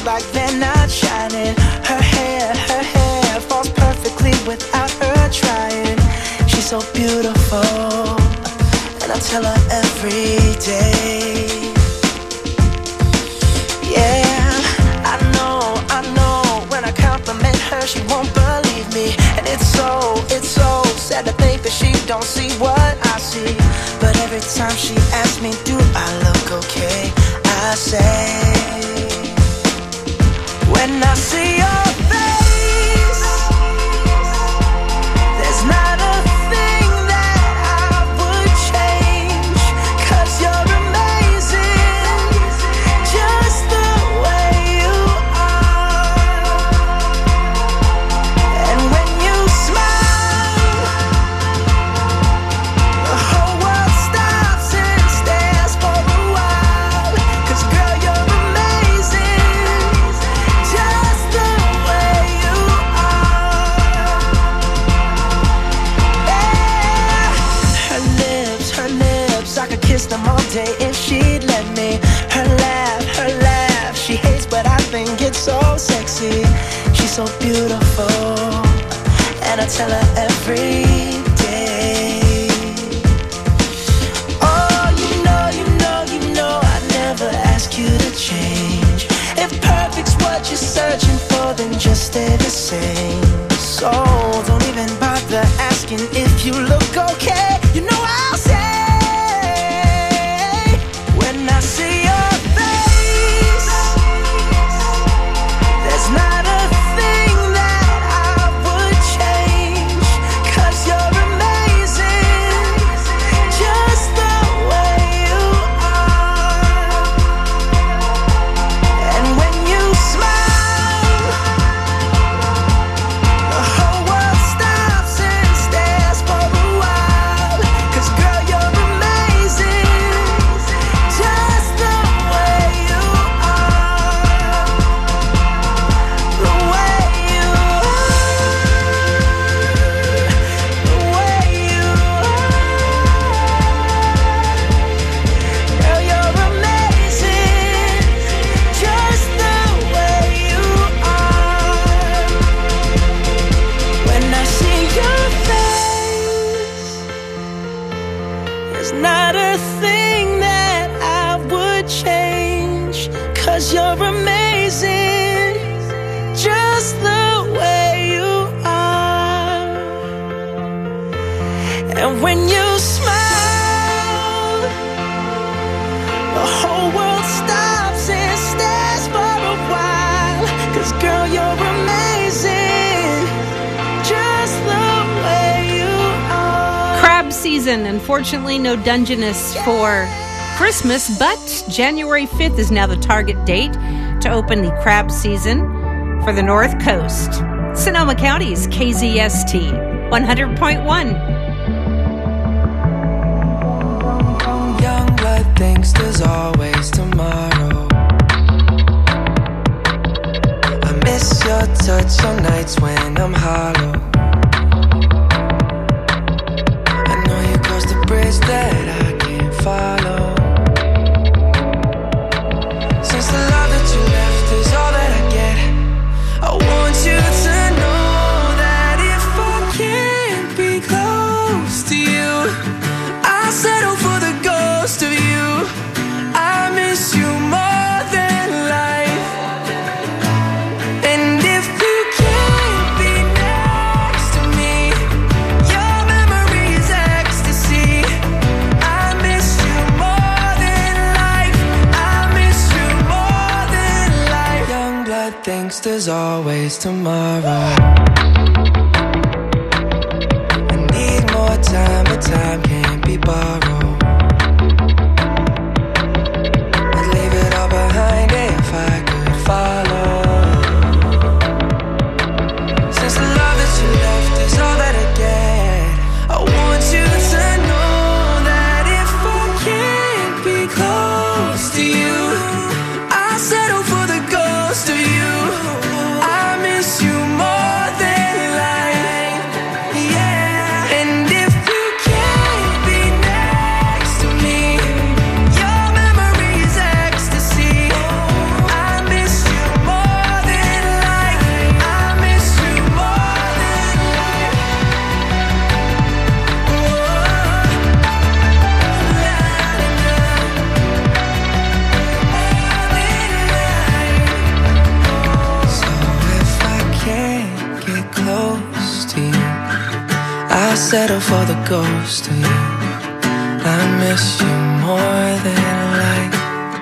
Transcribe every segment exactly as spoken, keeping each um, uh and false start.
feels like they're not shining. Her hair, her hair falls perfectly without her trying. She's so beautiful, and I tell her every day. Yeah, I know, I know, when I compliment her she won't believe me. And it's so, it's so sad to think that she don't see what I see. But every time she asks me, do I look okay, I say, when I see your face, there's not a thing that I would change. 'Cause you're amazing, just the way you are. And when you smile, the whole world stops and stares for a while. 'Cause girl, you're amazing, just the way you are. Yeah. Her lips, her lips, I could kiss them all day if she'd let me. Her laugh, her laugh, she hates but I think it's so sexy. She's so beautiful, and I tell her every day. Oh, you know, you know, you know I never ask you to change. If perfect's what you're searching for, then just stay the same. So don't even bother asking if you look okay. You know I'll say, when I see your face, there's not a thing that I would change. 'Cause you're amazing, just the way you are. And when you smile, the whole world stops and stares for a while. 'Cause girl, you're amazing, just the way you are. The way you are. The way you are. Girl, you're amazing, just the way you are. When I see your face, there's not a thing that I would change. 'Cause you're amazing, just the way you are. And when you smile, the whole world stops and stares for a while. 'Cause girl, you're amazing, just the way you are. Crab season. Unfortunately, no Dungeness for Christmas, but January fifth is now the target date to open the crab season for the North Coast. Sonoma County's K Z S T one hundred point one. Young blood thinks there's always tomorrow. I miss your touch on nights when I'm hollow. I know you crossed the bridge that I can't follow. Since the love that you left is all that I get, I want you to know that if I can't be close to you, I'll settle for the ghost of you. I miss you more than life. And if you can't be next to me, your memory is ecstasy. I miss you more than life. I miss you more than life. Young blood thinks there's always tomorrow. I need more time, but time can't be borrowed. I'd leave it all behind if I could follow. Since the love that you left is all that I get, I want you to know that if I can't be close to you, I'll settle for the ghost of you. I miss you more than settle for the ghost of you. I miss you more than life.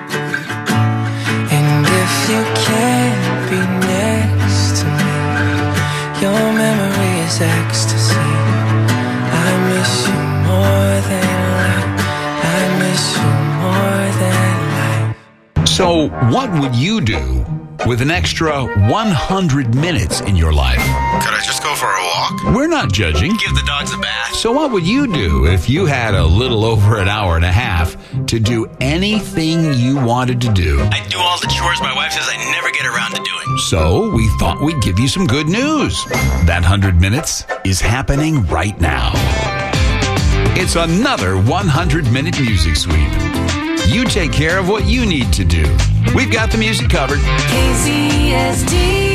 And if you can't be next to me, your memory is ecstasy. I miss you more than life. I miss you more than life. So what would you do with an extra one hundred minutes in your life? Could I just go for a walk? We're not judging. Give the dogs a bath? So what would you do if you had a little over an hour and a half to do anything you wanted to do? I do all the chores my wife says I never get around to doing. So we thought we'd give you some good news. That one hundred minutes is happening right now. It's another one hundred minute music sweep. You take care of what you need to do. We've got the music covered. K Z S T.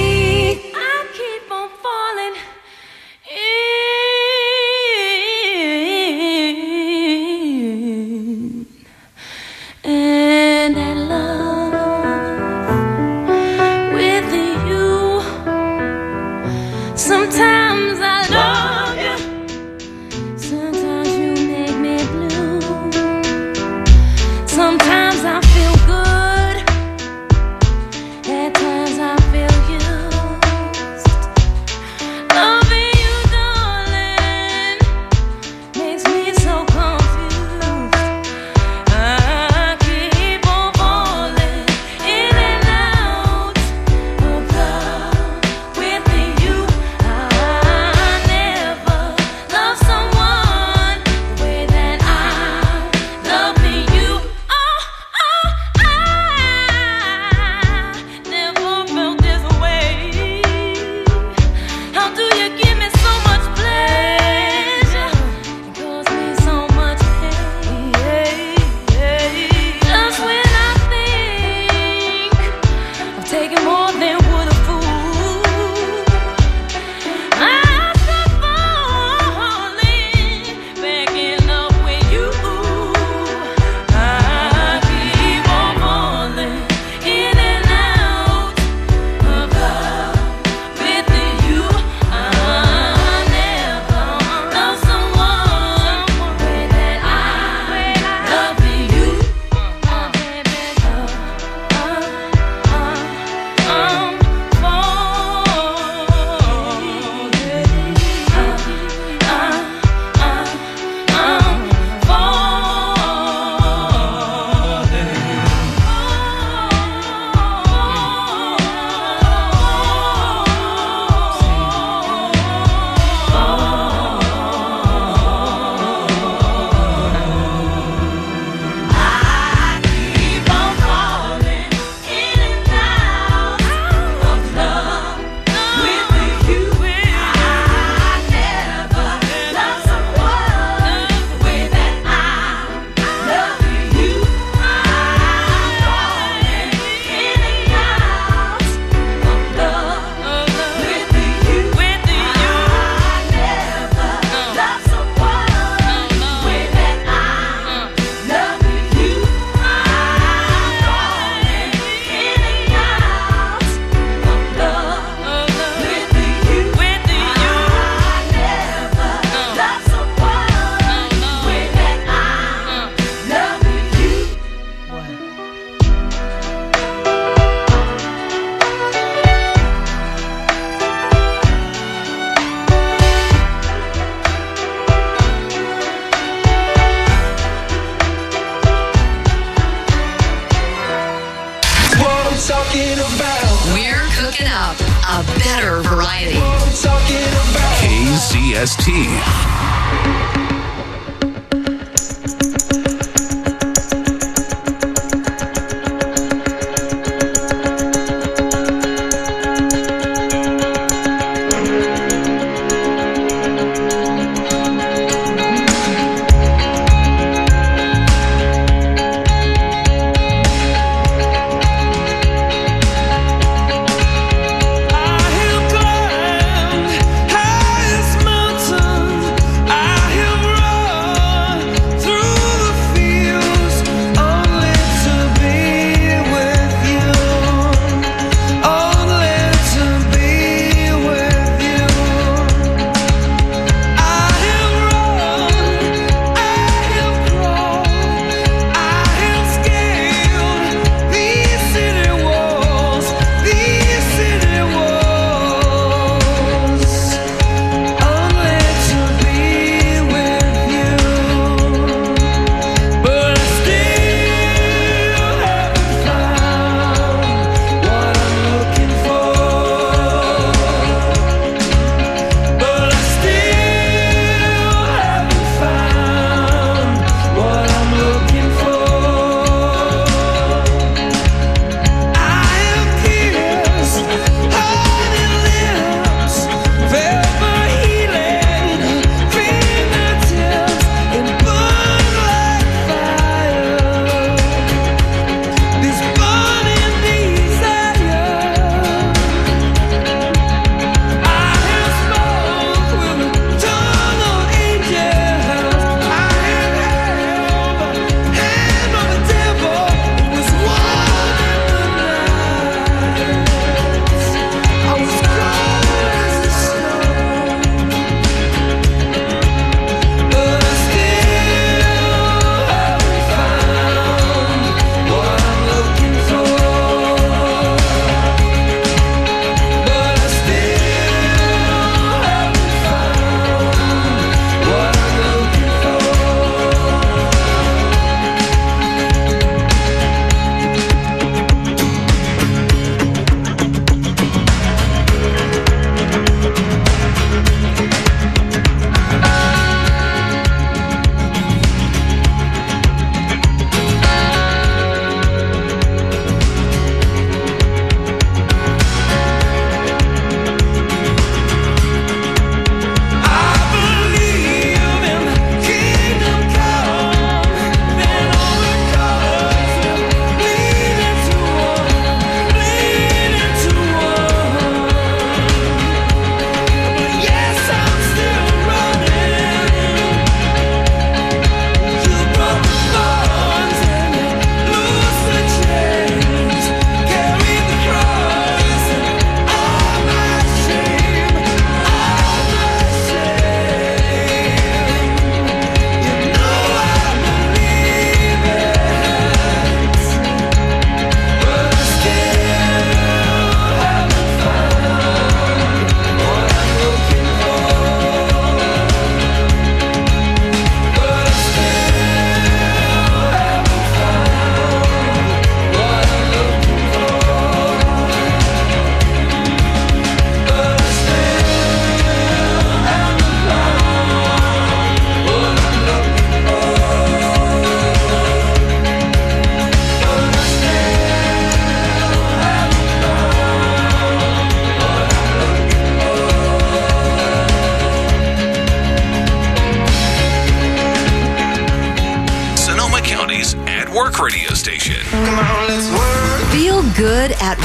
Sometimes I love you, sometimes you make me blue. Sometimes I feel good, at times I feel used. Loving you, darling, makes me so confused. I keep on falling in and out of love with you. We're cooking up a better variety. K Z S T. Highest mountain, I have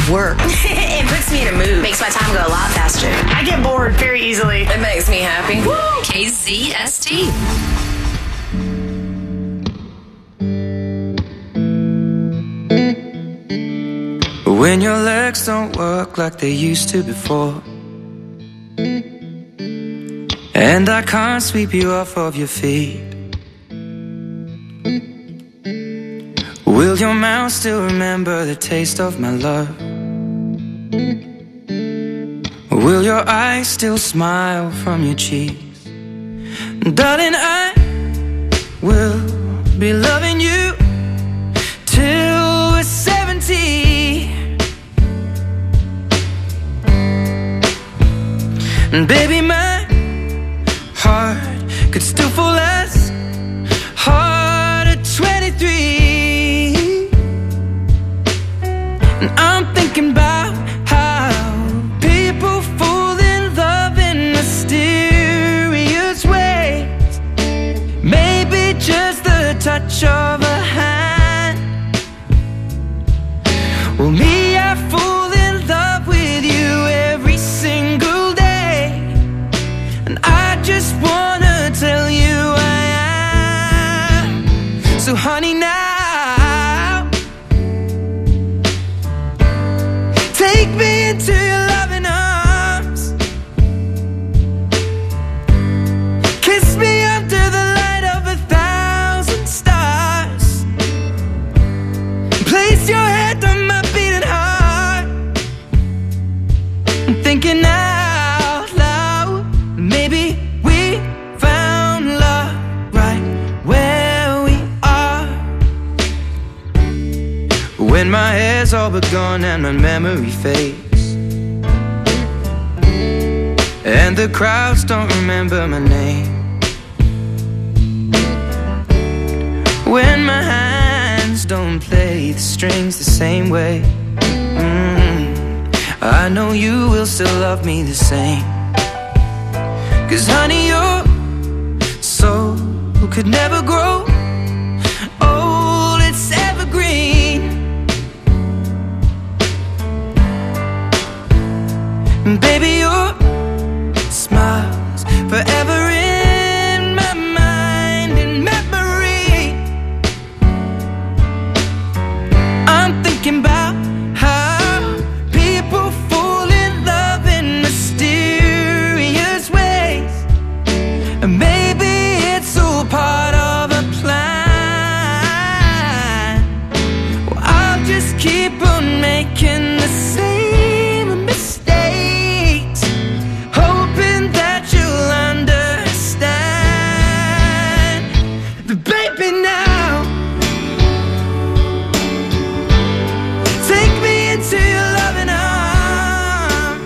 work. It puts me in a mood. Makes my time go a lot faster. I get bored very easily. It makes me happy. Woo! K Z S T. When your legs don't work like they used to before, and I can't sweep you off of your feet, will your mouth still remember the taste of my love? Will your eyes still smile from your cheeks? Darling, I will be loving you till we're seventy. And baby, my heart could still fall as hard at twenty-three. And I'm thinking about how people fall in love in mysterious ways. Maybe just the touch of a hand. Well, me, I fall in love with you every single day. And I just wanna tell you I am. So honey, now take me into your loving arms. Kiss me under the light of a thousand stars. Place your head on my beating heart. I'm thinking out loud, maybe we found love right where we are. When my hair's all but gone and my memory fades, and the crowds don't remember my name, when my hands don't play the strings the same way, mm, I know you will still love me the same. Cause honey, your soul could never grow old, it's evergreen. And baby, your smile's forever in my mind and memory. I'm thinking about how people fall in love in mysterious ways. And maybe it's all part of a plan. Well, I'll just keep on making the same mistakes, hoping that you'll understand. But baby, now take me into your loving arms.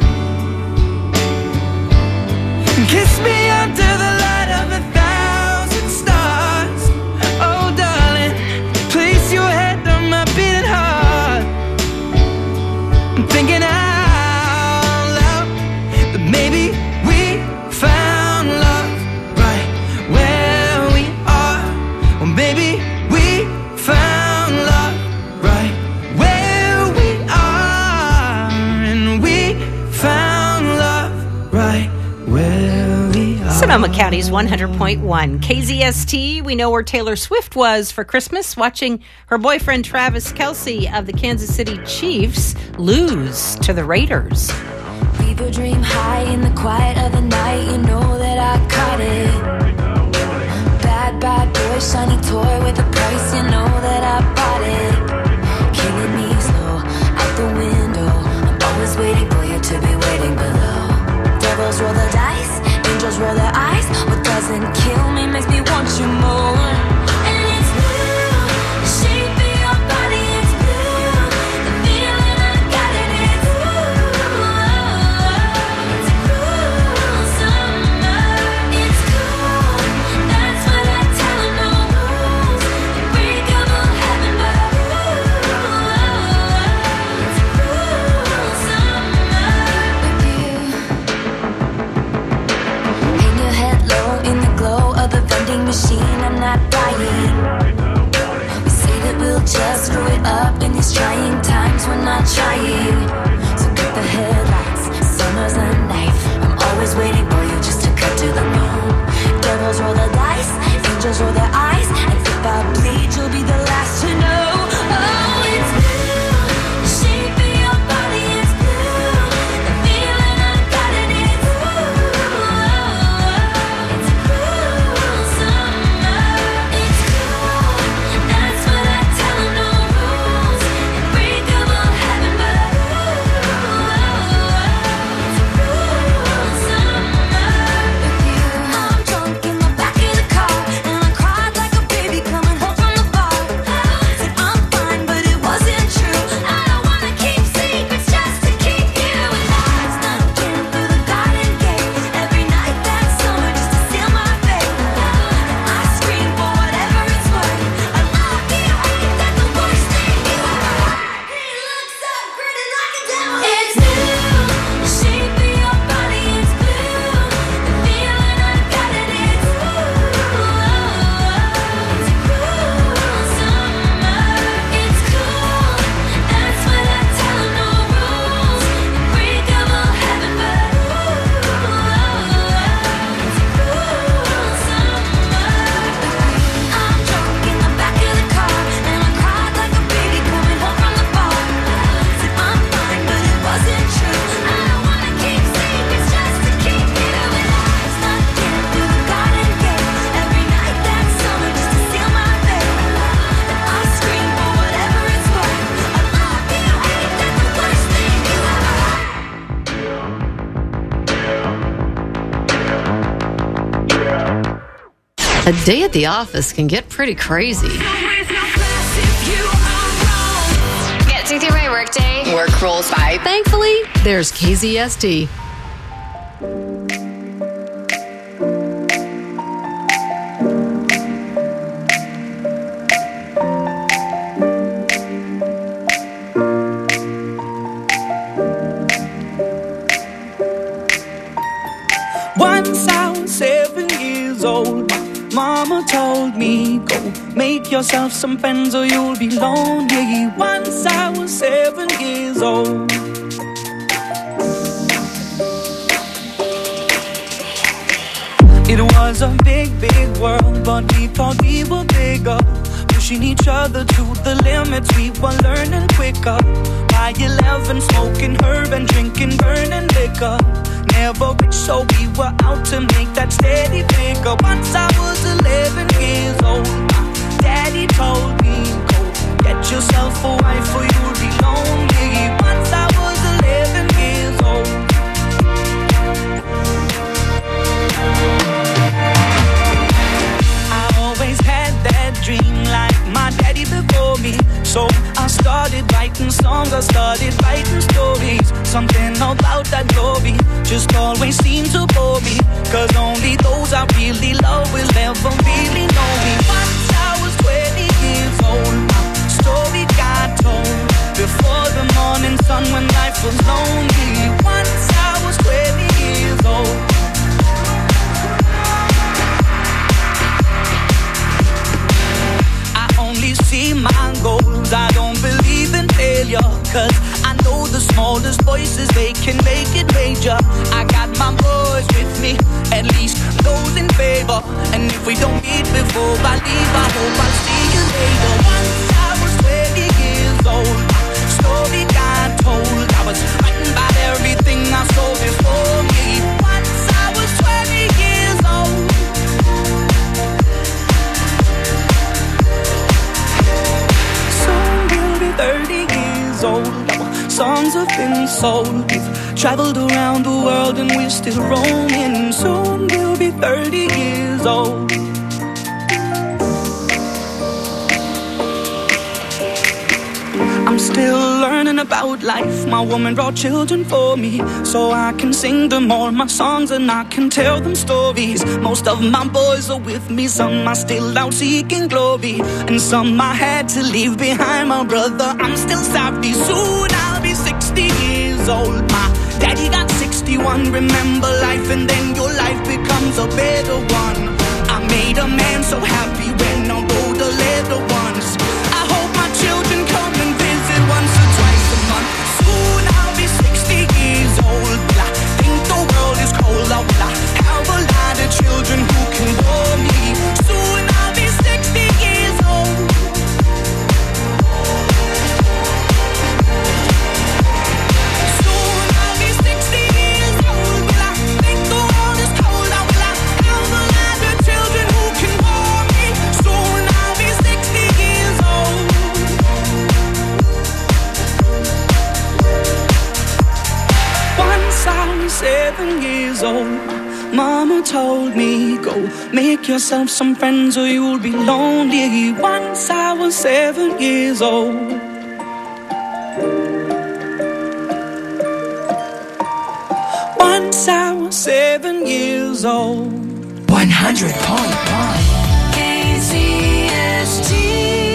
Kiss me under the light of a thousand stars. Oh darling, place your head on my beating heart. I'm thinking out loud that maybe we found love right where we are. Or maybe we found love right where we are. And we found love right where we are. Sonoma County's one hundred point one K Z S T. We know where Taylor Swift was for Christmas, watching her boyfriend Travis Kelce of the Kansas City Chiefs lose to the Raiders. People dream high in the quiet of the night. You know that I caught it. Bad, bad boy, shiny toy with a price. You know that I bought it. Killing me slow out the window. I'm always waiting for you to be waiting below. Devils roll the dice, angels roll their eyes. What doesn't kill me makes me want you more. And it's blue, the shape of your body. It's blue, the feeling I got it. It's blue, it's a cruel summer. It's cool, that's what I tell 'em. No rules, unbreakable heaven, but ooh, it's a cruel summer with you. Hang your head low in the glow of the vending machine. I'm not dying. A day at the office can get pretty crazy. Getting through my workday. Work rolls by. Thankfully, there's K Z S D. Once I was seven years old, Mama told me, go make yourself some friends or you'll be lonely. Once I was seven years old. It was a big, big world, but we thought we were bigger. Pushing each other to the limits, we were learning quicker. By eleven, smoking herb and drinking burning liquor. Never rich, so we were out to make that steady figure. Once I was eleven years old, my daddy told me, go get yourself a wife or you'll be lonely. Once I was eleven years old. I always had that dream like my daddy before me. So I started writing songs, I started writing stories. Something about that glory just always seemed to bore me. Cause only those I really love will ever really know me. Once I was twenty years old, my story got told. Before the morning sun when life was lonely. Once I was twenty years old. I only see my goals, I don't believe in failure. Cause I know the smallest voices, they can make it major. I got my boys with me, at least those in favor. And if we don't meet before I leave, I hope I'll see you later. Once I was twenty years old, my story got told. I was writing about everything I saw before me. Once I was twenty years old. Soon we'll be thirty years old. Our songs have been sold. We've traveled around the world and we're still roaming. Soon we'll be thirty years old. I'm still learning about life. My woman brought children for me, so I can sing them all my songs and I can tell them stories. Most of my boys are with me, some are still out seeking glory, and some I had to leave behind. My brother, I'm still sorry. Soon I'll be sixty years old. My daddy got sixty-one. Remember life and then your life becomes a better one. I made a man so happy when I wrote the letter once. I hope my children come and visit once or twice a month. Soon I'll be sixty years old. I think the world is cold. I'll have a lot of children who can bore me. Soon I'll be sixty years old. Soon I'll be sixty years old. Will I think the world is cold? I will I have a lot of children who can bore me. Soon I'll be sixty years old. Once I was seven years old, Mama told me, go make yourself some friends or you'll be lonely. Once I was seven years old. Once I was seven years old. one hundred point one K Z S T.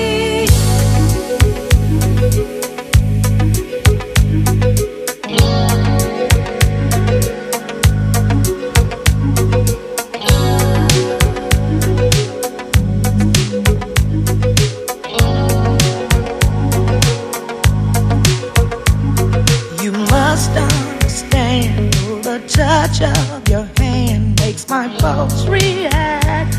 You must understand, the touch of your hand makes my pulse react.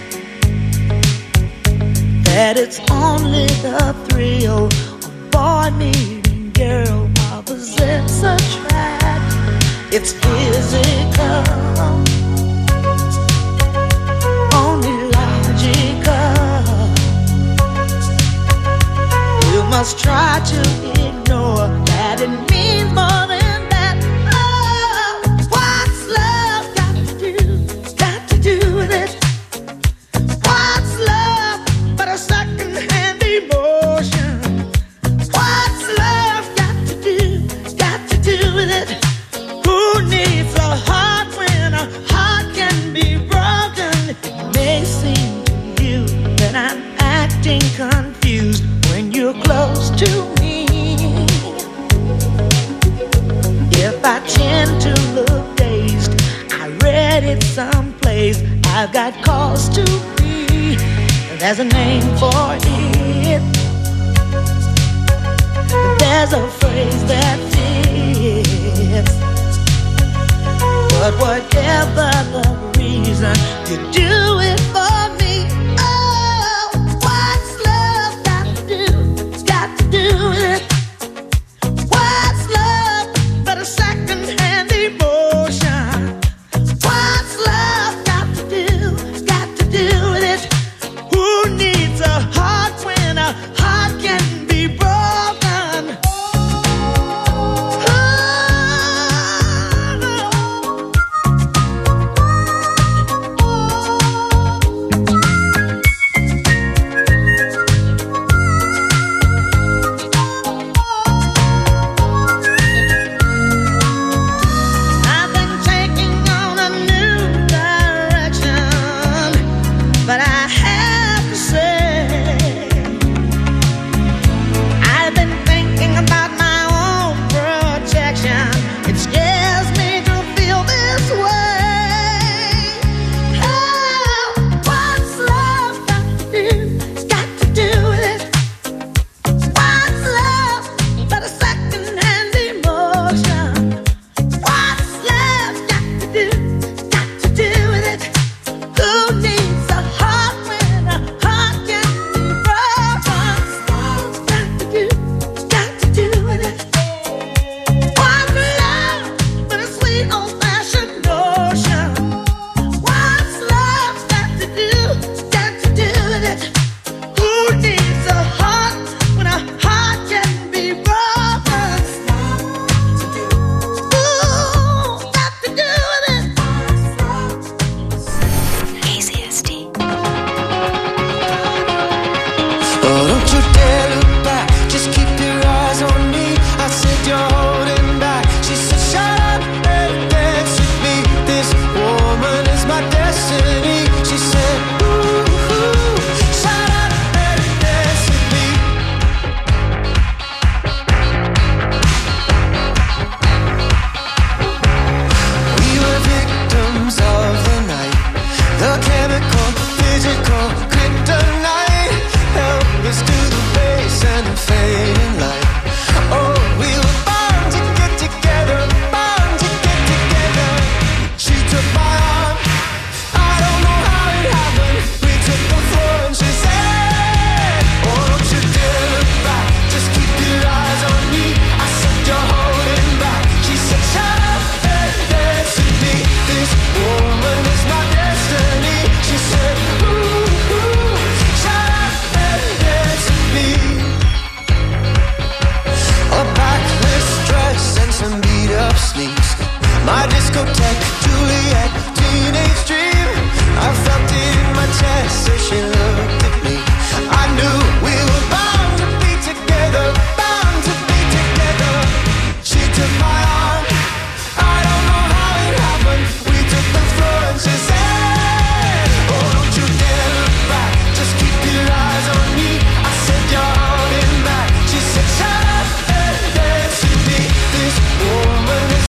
That it's only the thrill of boy meeting girl opposites attract. It's physical, only logical. You must try to ignore that it means more than that. Oh, what's love got to do, got to do with it? acting confused when you're close to me. If I tend to look dazed, I read it someplace. I've got cause to be. There's a name for it. There's a phrase that fits. But whatever the reason, you do it for me. Oh, what's love got to do? It's got to do with it. What's love but a second-hand emotion? What's love got to do? Got to do with it. Who needs a heart when a heart can be broken? Sleep.